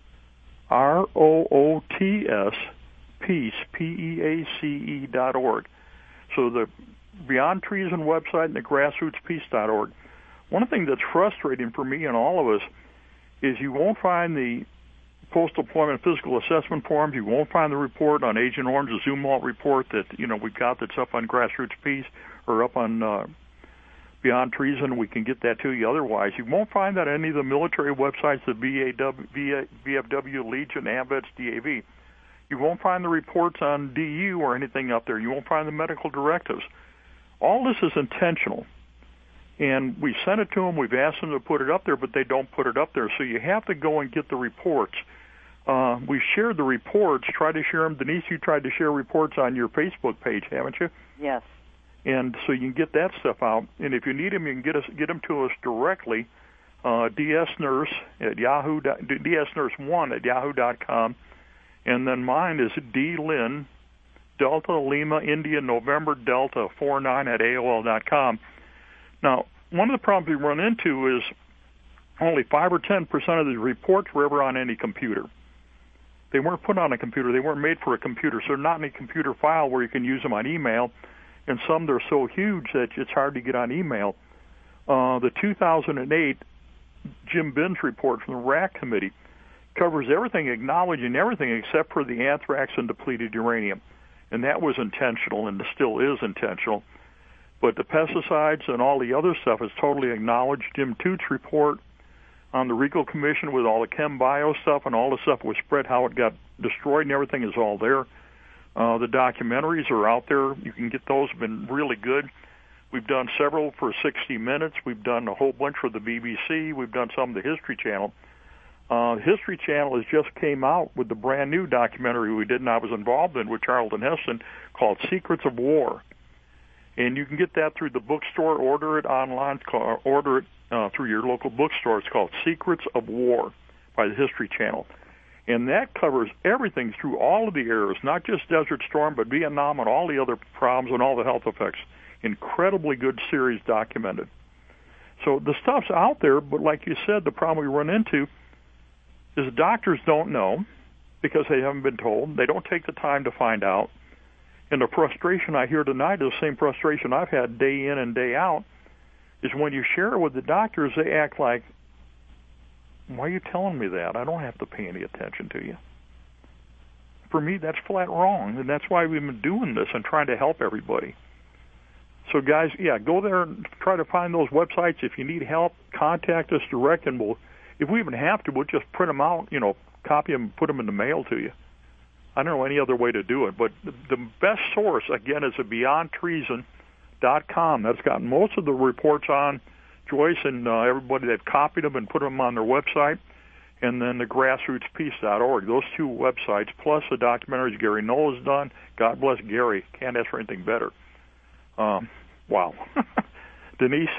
R O O T S, peace, P E A C E dot org. So the Beyond Treason website and the grassroots peace dot org. One thing that's frustrating for me and all of us is you won't find the post-deployment physical assessment forms. You won't find the report on Agent Orange, the Zumwalt report that, you know, we've got that's up on Grassroots Peace or up on uh, Beyond Treason. We can get that to you otherwise. You won't find that on any of the military websites, the V A W, V F W, Legion, AMVETS, D A V. You won't find the reports on D U or anything up there. You won't find the medical directives. All this is intentional. And we sent it to them. We've asked them to put it up there, but they don't put it up there. So you have to go and get the reports. Uh, we shared the reports. Try to share them. Denise, you tried to share reports on your Facebook page, haven't you?
Yes.
And so you can get that stuff out. And if you need them, you can get us get them to us directly. Uh, dsnurse at yahoo. dsnurse1 at yahoo dot com. And then mine is dlin, Delta Lima India November Delta four nine at A O L dot com. Now, one of the problems we run into is only five or ten percent of the reports were ever on any computer. They weren't put on a computer. They weren't made for a computer, so they're not in a computer file where you can use them on email. And some, they're so huge that it's hard to get on email. Uh, the two thousand eight Jim Binns report from the R A C Committee covers everything, acknowledging everything except for the anthrax and depleted uranium. And that was intentional and still is intentional. But the pesticides and all the other stuff is totally acknowledged. Jim Toots' report on the Regal Commission with all the chem bio stuff and all the stuff was spread, how it got destroyed and everything is all there. Uh, the documentaries are out there. You can get those. Have been really good. We've done several for sixty minutes. We've done a whole bunch for the B B C. We've done some of the History Channel. Uh, History Channel has just came out with the brand new documentary we did and I was involved in with Charlton Heston called Secrets of War. And you can get that through the bookstore, order it online, order it uh, through your local bookstore. It's called Secrets of War by the History Channel. And that covers everything through all of the eras, not just Desert Storm, but Vietnam and all the other problems and all the health effects. incredibly good series documented. So the stuff's out there, but like you said, the problem we run into is doctors don't know because they haven't been told. They don't take the time to find out. And the frustration I hear tonight is the same frustration I've had day in and day out, is when you share it with the doctors, they act like, why are you telling me that? I don't have to pay any attention to you. For me, that's flat wrong, and that's why we've been doing this and trying to help everybody. So, guys, yeah, go there and try to find those websites. If you need help, contact us direct, and we'll, if we even have to, we'll just print them out, you know, copy them, put them in the mail to you. I don't know any other way to do it, but the best source, again, is at beyond treason dot com. That's got most of the reports on. Joyce and uh, everybody, they've copied them and put them on their website, and then the grassroots peace dot org. Those two websites, plus the documentaries Gary Knoll has done. God bless Gary. Can't ask for anything better. Um, wow. Denise,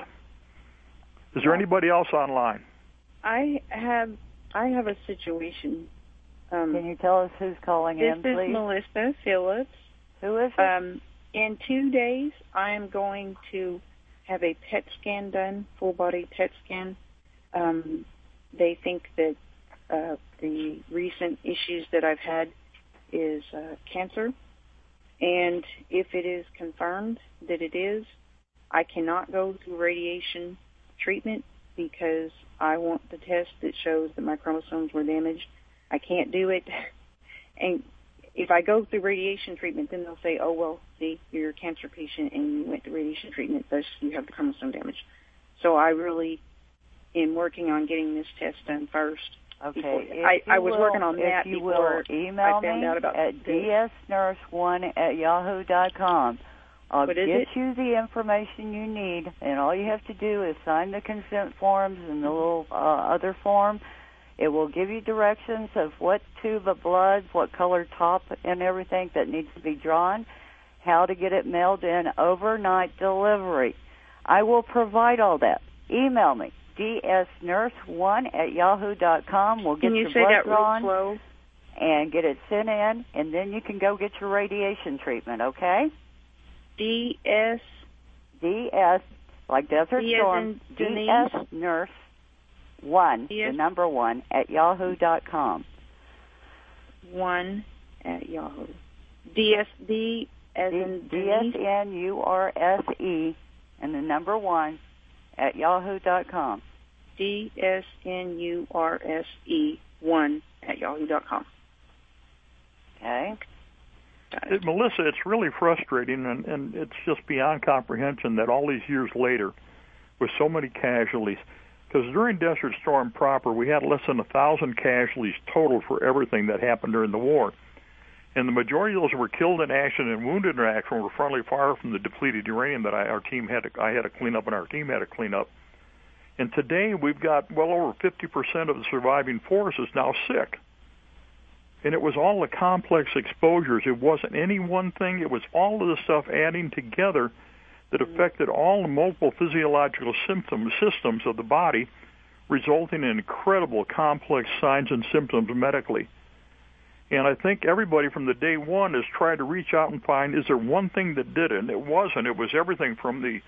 is there anybody else online?
I have I have a situation. Um,
Can you tell us who's calling in, please?
This is Melissa Phillips.
Who is it?
Um, in two days, I am going to have a P E T scan done, full-body P E T scan. Um, they think that uh, the recent issues that I've had is uh, cancer. And if it is confirmed that it is, I cannot go through radiation treatment because I want the test that shows that my chromosomes were damaged. I can't do it. And if I go through radiation treatment, then they'll say, oh, well, see, you're a cancer patient and you went to radiation treatment, thus you have the chromosome damage. So I really am working on getting this test done first.
Okay.
I, I was
will,
working on that
if you
before
will email
I found
me
out about
at
this.
d s nurse one at yahoo dot com. I'll
What
get
is it?
you the information you need, and all you have to do is sign the consent forms and the little uh, other form. It will give you directions of what tube of blood, what color top and everything that needs to be drawn, how to get it mailed in, overnight delivery. I will provide all that. Email me, d s nurse one at yahoo dot com. We'll get
Can you
your
say
blood
that real
drawn
slow?
and get it sent in, and then you can go get your radiation treatment, okay?
D S
D S, like Desert
D as
Storm,
in
D
Denise?
S nurse one,
D S
the number one, at yahoo dot com.
One at Yahoo. D S D as in
D S
Denise?
N U R S E and the number one at yahoo dot com.
D S N U R S E one at yahoo dot com.
Okay.
Got
It, Melissa, it's really frustrating, and, and it's just beyond comprehension that all these years later, with so many casualties, because during Desert Storm proper, we had less than a thousand casualties total for everything that happened during the war. And the majority of those were killed in action and wounded in action were friendly fire from the depleted uranium that I, our team had to, I had to clean up and our team had to clean up. And today we've got well over fifty percent of the surviving force is now sick. And it was all the complex exposures. It wasn't any one thing. It was all of the stuff adding together that affected all the multiple physiological symptoms, systems of the body, resulting in incredible complex signs and symptoms medically. And I think everybody from the day one has tried to reach out and find, is there one thing that did it? And it wasn't. It was everything from the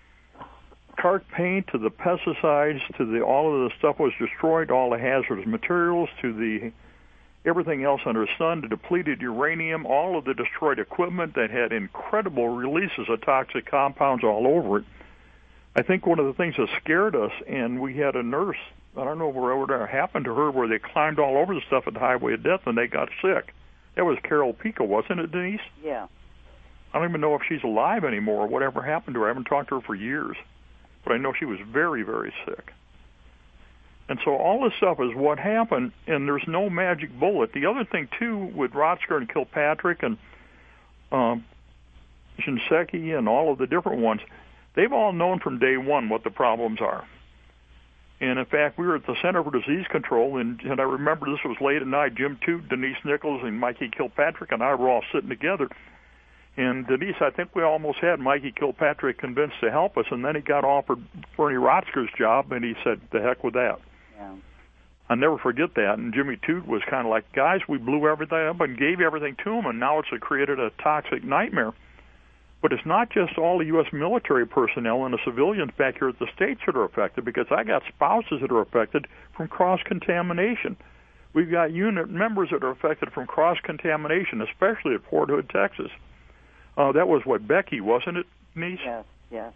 cart paint to the pesticides to the all of the stuff was destroyed, all the hazardous materials to the everything else under the sun, the depleted uranium, all of the destroyed equipment that had incredible releases of toxic compounds all over it. I think one of the things that scared us, and we had a nurse, I don't know whatever that happened to her, where they climbed all over the stuff at the Highway of Death and they got sick. That was Carol Pico, wasn't it, Denise?
Yeah.
I don't even know if she's alive anymore or whatever happened to her. I haven't talked to her for years. But I know she was very, very sick. And so all this stuff is what happened, and there's no magic bullet. The other thing, too, with Rotsker and Kilpatrick and um, Shinseki and all of the different ones, they've all known from day one what the problems are. And, in fact, we were at the Center for Disease Control, and, and I remember this was late at night. Jim Toot, Denise Nichols, and Mikey Kilpatrick and I were all sitting together. And, Denise, I think we almost had Mikey Kilpatrick convinced to help us, and then he got offered Bernie Rotsker's job, and he said, the heck with that.
Yeah.
I'll never forget that. And Jimmy Toot was kind of like, guys, we blew everything up and gave everything to him, and now it's created a toxic nightmare. But it's not just all the U S military personnel and the civilians back here at the States that are affected, because I got spouses that are affected from cross-contamination. We've got unit members that are affected from cross-contamination, especially at Fort Hood, Texas. Uh, that was what, Becky, wasn't it, niece?
Yes, yes.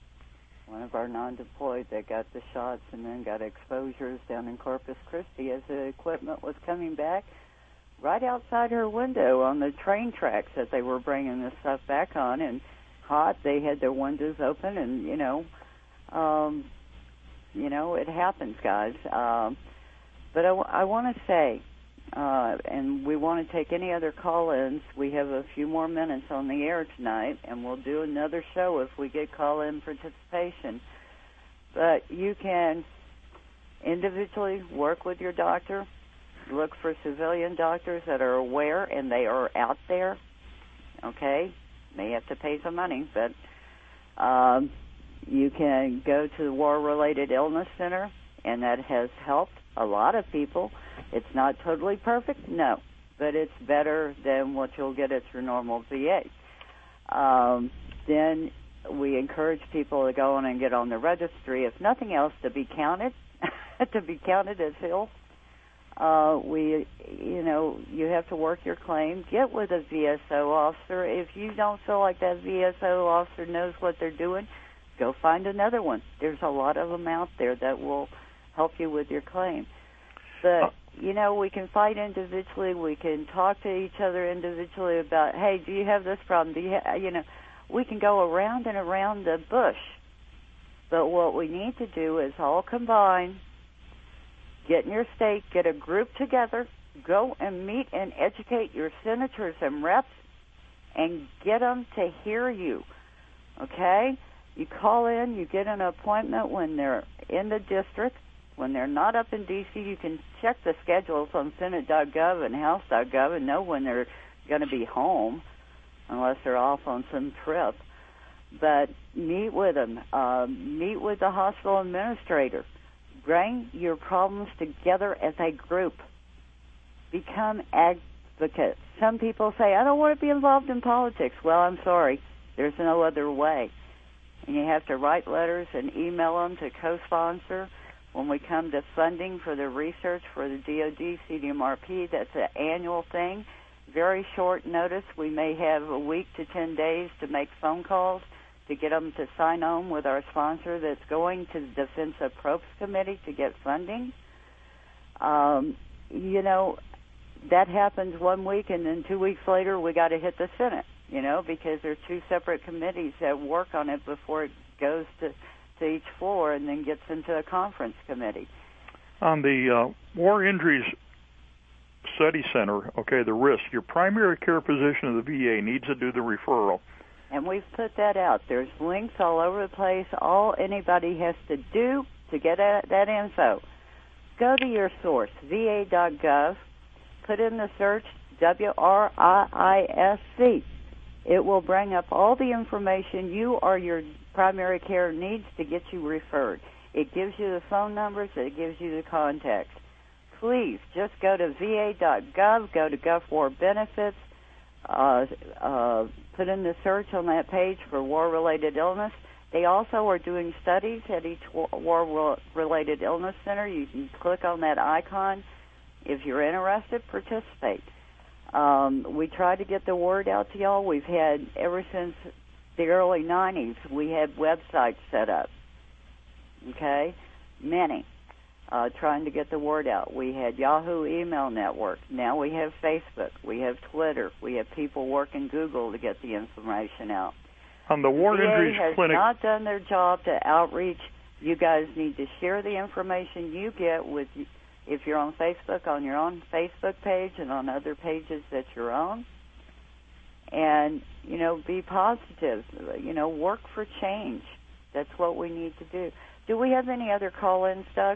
One of our non-deployed that got the shots and then got exposures down in Corpus Christi as the equipment was coming back right outside her window on the train tracks that they were bringing this stuff back on, and hot. They had their windows open, and, you know, um, you know, it happens, guys. Um, but I, w- I want to say, uh, and we want to take any other call-ins. We have a few more minutes on the air tonight, and we'll do another show if we get call-in participation. But you can individually work with your doctor. Look for civilian doctors that are aware, and they are out there, okay? May have to pay some money, but um, you can go to the War-Related Illness Center, and that has helped a lot of people. It's not totally perfect, no, but it's better than what you'll get at your normal V A. Um, then we encourage people to go on and get on the registry, if nothing else, to be counted, to be counted as ill. Uh, we, you know, you have to work your claim. Get with a V S O officer. If you don't feel like that V S O officer knows what they're doing, go find another one. There's a lot of them out there that will help you with your claim. But, you know, we can fight individually. We can talk to each other individually about, hey, do you have this problem? Do you, ha-? you know, we can go around and around the bush. But what we need to do is all combine. Get in your state, get a group together, go and meet and educate your senators and reps, and get them to hear you, okay? You call in, you get an appointment when they're in the district. When they're not up in D C, you can check the schedules on Senate dot gov and House dot gov and know when they're going to be home, unless they're off on some trip. But meet with them. Uh, meet with the hospital administrator. Bring your problems together as a group. Become advocates. Some people say, I don't want to be involved in politics. Well, I'm sorry. There's no other way. And you have to write letters and email them to co-sponsor. When we come to funding for the research for the D O D C D M R P, that's an annual thing. Very short notice. We may have a week to ten days to make phone calls to get them to sign on with our sponsor that's going to the Defense Appropriations Committee to get funding. Um, you know, that happens one week, and then two weeks later we got to hit the Senate, you know, because there are two separate committees that work on it before it goes to, to each floor and then gets into a conference committee.
On the uh, War Injuries Study Center, okay, the risk, your primary care physician of the V A needs to do the referral.
And we've put that out. There's links all over the place. All anybody has to do to get at that info, go to your source, V A dot gov, put in the search W R I I S C. It will bring up all the information you or your primary care needs to get you referred. It gives you the phone numbers. It gives you the contacts. Please just go to V A dot gov, go to Gov War Benefits, uh, uh, put in the search on that page for war-related illness. They also are doing studies at each war-related illness center. You can click on that icon. If you're interested, participate. Um, we try to get the word out to y'all. We've had, ever since the early nineties, we had websites set up, okay, many, uh, trying to get the word out. We had Yahoo Email Network. Now we have Facebook. We have Twitter. We have people working Google to get the information out.
On the War
the
Injuries
V A has
Clinic,
not done their job to outreach. You guys need to share the information you get with, if you're on Facebook, on your own Facebook page and on other pages that you're on. And, you know, be positive. You know, work for change. That's what we need to do. Do we have any other call-ins, Doug?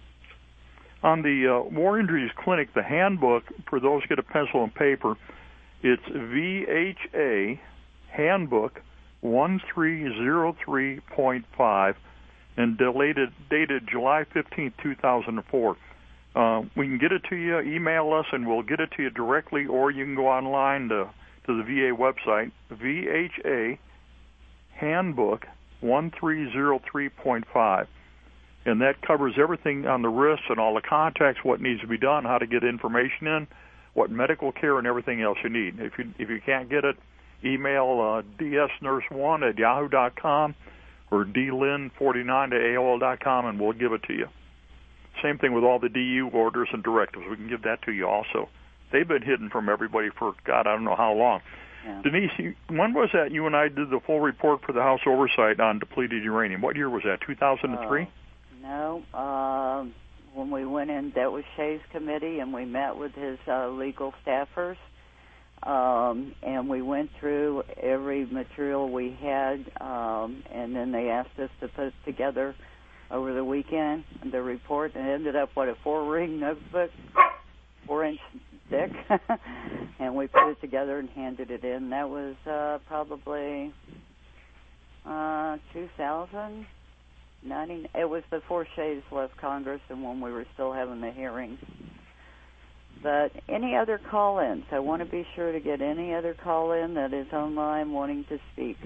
On the uh, War Injuries Clinic, the handbook, for those who get a pencil and paper, it's V H A Handbook one three zero three point five and dated, dated July fifteenth, two thousand four. Uh, we can get it to you, email us, and we'll get it to you directly, or you can go online to, to the V A website, V H A Handbook one three zero three point five. And that covers everything on the risks and all the contacts, what needs to be done, how to get information in, what medical care and everything else you need. If you if you can't get it, email uh, d s nurse one at yahoo dot com or d lynn forty-nine at a o l dot com, and we'll give it to you. Same thing with all the D U orders and directives. We can give that to you also. They've been hidden from everybody for, God, I don't know how long.
Yeah.
Denise, you, when was that you and I did the full report for the House Oversight on depleted uranium? What year was that, two thousand three?
Uh, no. Uh, when we went in, that was Shay's committee, and we met with his uh, legal staffers. Um, and we went through every material we had, um, and then they asked us to put together over the weekend the report, and it ended up, what, a four-ring notebook, four-inch thick, and we put it together and handed it in. That was uh, probably uh, two thousand. ninety, it was before Shays left Congress and when we were still having the hearings. But any other call-ins? I want to be sure to get any other call-in that is online wanting to speak.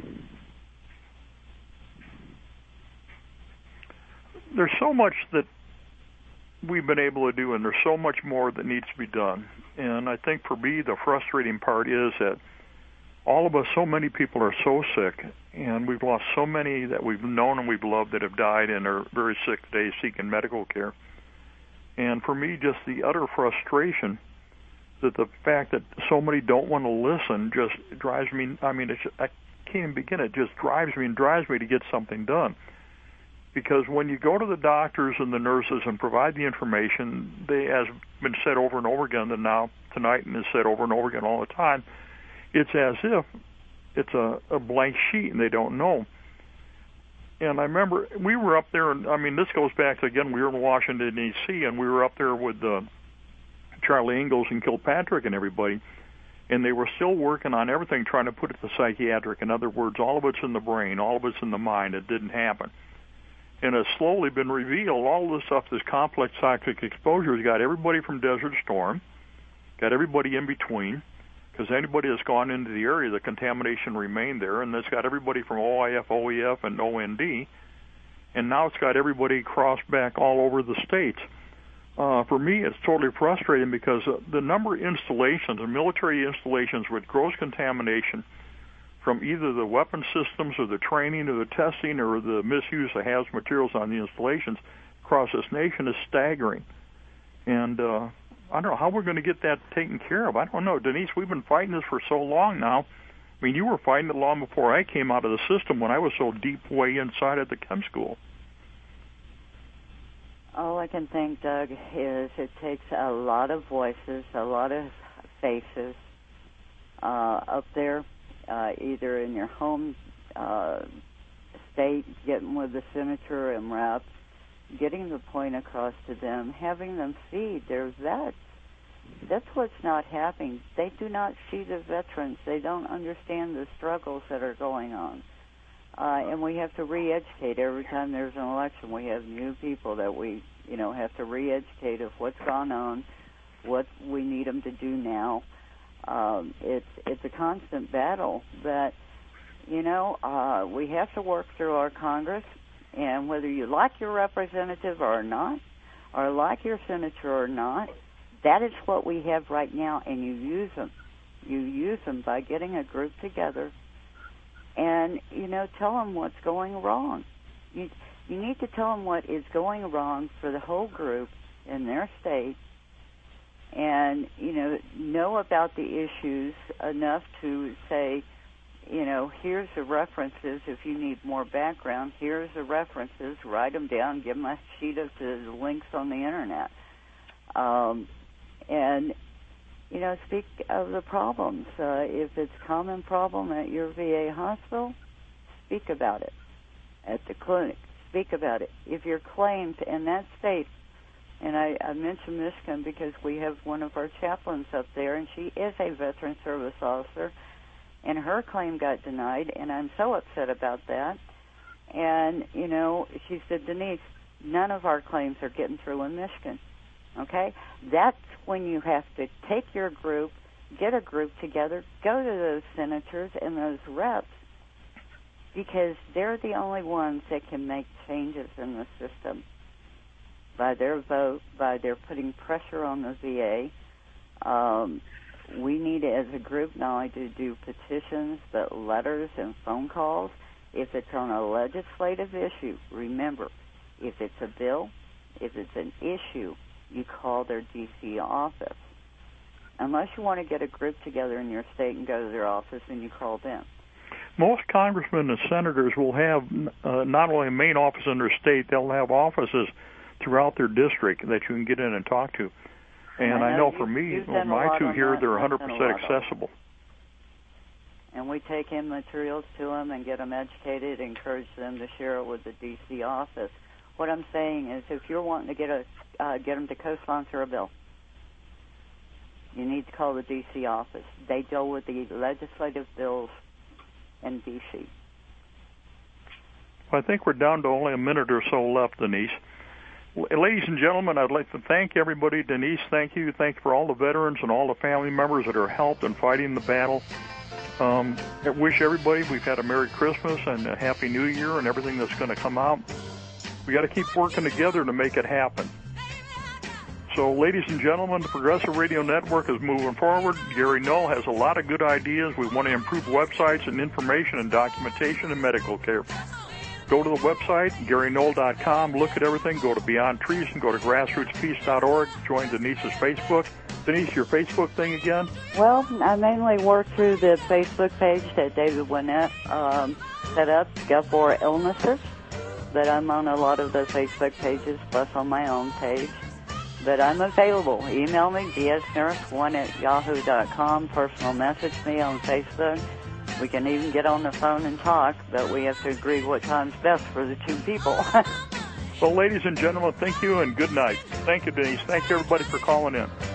There's so much that we've been able to do, and there's so much more that needs to be done. And I think for me, the frustrating part is that all of us, so many people are so sick, and we've lost so many that we've known and we've loved that have died and are very sick today seeking medical care. And for me, just the utter frustration that the fact that so many don't want to listen just drives me, I mean, it's, I can't even begin. It just drives me and drives me to get something done. Because when you go to the doctors and the nurses and provide the information, they, as been said over and over again, and now tonight and is said over and over again all the time, it's as if it's a, a blank sheet and they don't know. And I remember we were up there, and I mean, this goes back to, again, we were in Washington, D C, and we were up there with uh, Charlie Ingalls and Kilpatrick and everybody, and they were still working on everything, trying to put it to psychiatric. In other words, all of it's in the brain, all of it's in the mind. It didn't happen. And it's slowly been revealed, all this stuff, this complex toxic exposure has got everybody from Desert Storm, got everybody in between, because anybody that's gone into the area, the contamination remained there, and it's got everybody from O I F, O E F, and O N D, and now it's got everybody crossed back all over the states. Uh, for me, it's totally frustrating because uh, the number of installations, the military installations with gross contamination from either the weapon systems or the training or the testing or the misuse of hazardous materials on the installations across this nation is staggering. And uh, I don't know how we're going to get that taken care of. I don't know. Denise, we've been fighting this for so long now. I mean, you were fighting it long before I came out of the system when I was so deep way inside at the chem school.
All I can think, Doug, is it takes a lot of voices, a lot of faces uh, up there, uh, either in your home uh, state, getting with the senator and reps, getting the point across to them, having them see their vets. That's what's not happening. They do not see the veterans. They don't understand the struggles that are going on. Uh, and we have to re-educate every time there's an election. We have new people that we, you know, have to re-educate of what's gone on, what we need them to do now. Um, it's it's a constant battle that, you know, uh, we have to work through our Congress. And whether you like your representative or not, or like your senator or not, that is what we have right now, and you use them. You use them by getting a group together and, you know, tell them what's going wrong. You, you need to tell them what is going wrong for the whole group in their state and, you know, know about the issues enough to say, you know, here's the references. If you need more background, here's the references. Write them down. Give them a sheet of the links on the Internet. Um, and, you know, speak of the problems. Uh, if it's a common problem at your V A hospital, speak about it. At the clinic, speak about it. If you're claimed in that state, and I, I mentioned Michigan because we have one of our chaplains up there, and she is a veteran service officer, and her claim got denied, and I'm so upset about that. And, you know, she said, Denise, none of our claims are getting through in Michigan. Okay? That's when you have to take your group, get a group together, go to those senators and those reps, because they're the only ones that can make changes in the system by their vote, by their putting pressure on the V A. Um, we need, as a group, not only to do petitions, but letters and phone calls. If it's on a legislative issue, remember, if it's a bill, if it's an issue, you call their D C office. Unless you want to get a group together in your state and go to their office, and you call them.
Most congressmen and senators will have uh, not only a main office in their state, they'll have offices throughout their district that you can get in and talk to. And I know, I know for me, well, my two here, they're one hundred percent accessible.
And we take in materials to them and get them educated, encourage them to share it with the D C office. What I'm saying is, if you're wanting to get a uh, get them to co-sponsor a bill, you need to call the D C office. They deal with the legislative bills in D C.
Well, I think we're down to only a minute or so left, Denise. Ladies and gentlemen, I'd like to thank everybody. Denise, thank you. Thank you for all the veterans and all the family members that are helped in fighting the battle. Um, I wish everybody we've had a Merry Christmas and a Happy New Year and everything that's going to come out. We got to keep working together to make it happen. So, ladies and gentlemen, the Progressive Radio Network is moving forward. Gary Null has a lot of good ideas. We want to improve websites and information and documentation and medical care. Go to the website, Gary Null dot com, look at everything, go to Beyond Trees, and go to grassroots peace dot org. Join Denise's Facebook. Denise, your Facebook thing again?
Well, I mainly work through the Facebook page that David Winnett um, set up, Gulf War Illnesses, but I'm on a lot of those Facebook pages, plus on my own page. But I'm available. Email me, d s nurse one at yahoo dot com, personal message me on Facebook. We can even get on the phone and talk, but we have to agree what time's best for the two people.
Well, ladies and gentlemen, thank you and good night. Thank you, Denise. Thank you, everybody, for calling in.